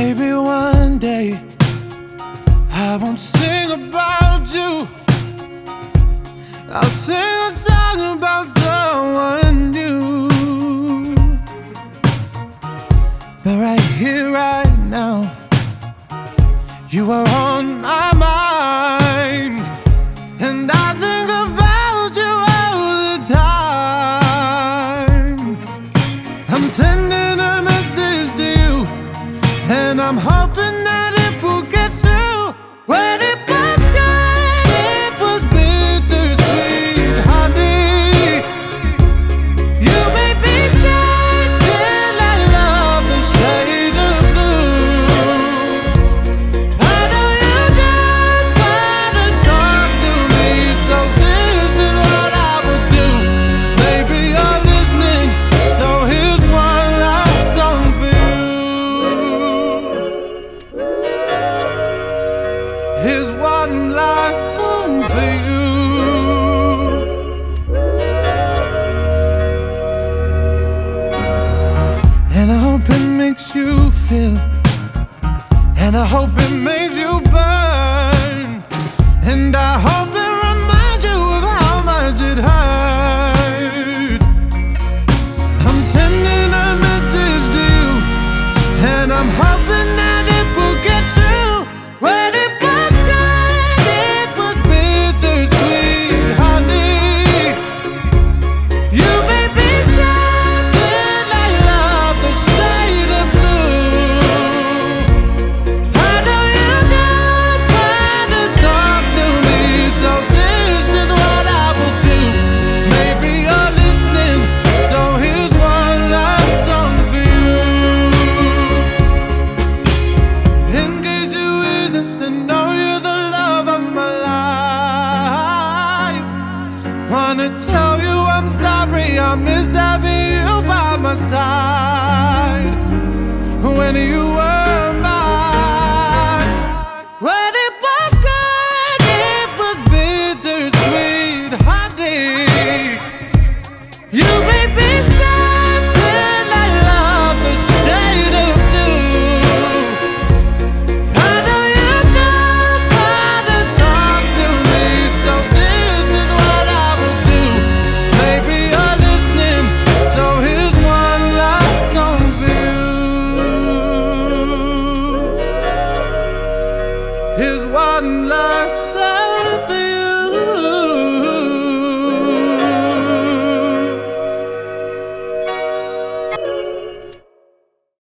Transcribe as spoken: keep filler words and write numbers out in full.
Maybe one day I won't sing about you. I'll sing a song about someone new. But right here, right now, you are on my mind, and I think about you all the time. I'm sending a message to you, and I'm hoping that it will get through. When it was good, it was bittersweet, honey. You made me sad till I love the shade of blue. I know you don't wanna talk to me, so this is what I would do. Maybe you're listening, so here's one last song for you. Here's one last song for you. And I hope it makes you feel, and I hope it makes you burn, and I hope it reminds you of how much it hurt. I'm sending a message to you, and I'm hoping that it will get through. When it was good, it was bittersweet, honey. You made me sad till I love the shade of blue. I know you don't wanna talk to me, so this is what I will do. Maybe you're listening, so here's one last song for you. In case you're with us, then know you're the love of my life. Wanna tell you I'm sorry, I miss having you by my side when you were mine. When it was good, it was bittersweet, honey. You made me sad till I love the shade of blue. I know you don't wanna talk to me, so this is what I will do. Maybe you're listening, so here's one last song for you. Here's one last song for you.